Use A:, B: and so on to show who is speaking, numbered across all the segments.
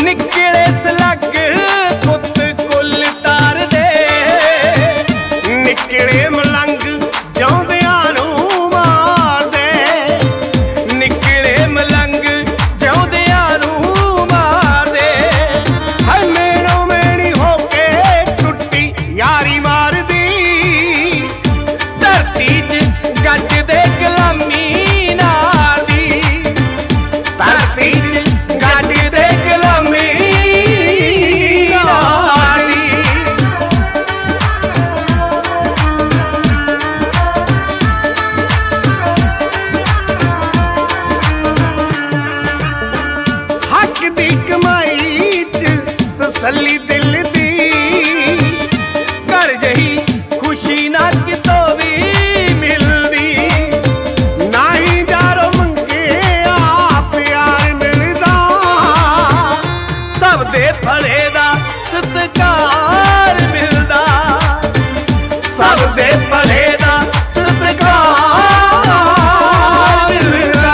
A: निकले सलग पुत कुल तार दे, निकले मलंग जिउंदियां नूं मार दे, निकले मलंग जिउंदियां नूं मार दे। हाय मेणो मेणी होके टुट्टी यारी मारदी, धरती च गज दे गुलामी नाल दी, धरती च गज दे गुलामी नाल दी। हक दी कमाई च तसल्ली दिल दी, घर जही खुशी ना कितों भी मिलदी, ना ही जारो मंगे आप प्यार मिलदा, सब दे भले दा सत्कार मिलदा, सब दे भले दा सत्कार मिलदा।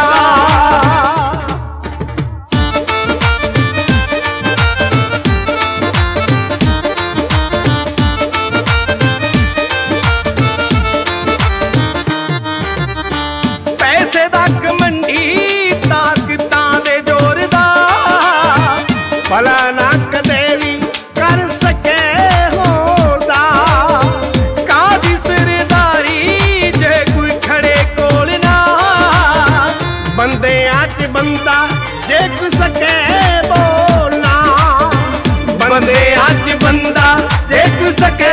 A: पैसे दा घमंडी ताकतां दे जोर दा, भला ना कदे भी कर सके होदा, कादी सरदारी जे कोई खड़े कोल ना, बंदियां च बंदा जे कोई सके बोलना, बंदियां च बंदा जे कोई सके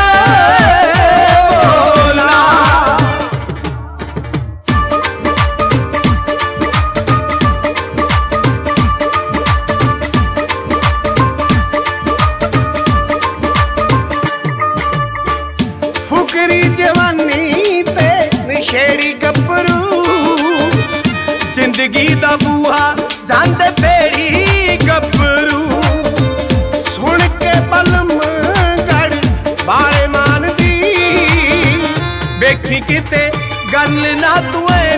A: बोलना। फुकरी जवानी ते नशेड़ी गब्बरू, जिंदगी दा बूहा जांदे पेड़ी गब्बरू, सुन के बलम गढ़ बारे मान दी, वेखी किते गल ना तुए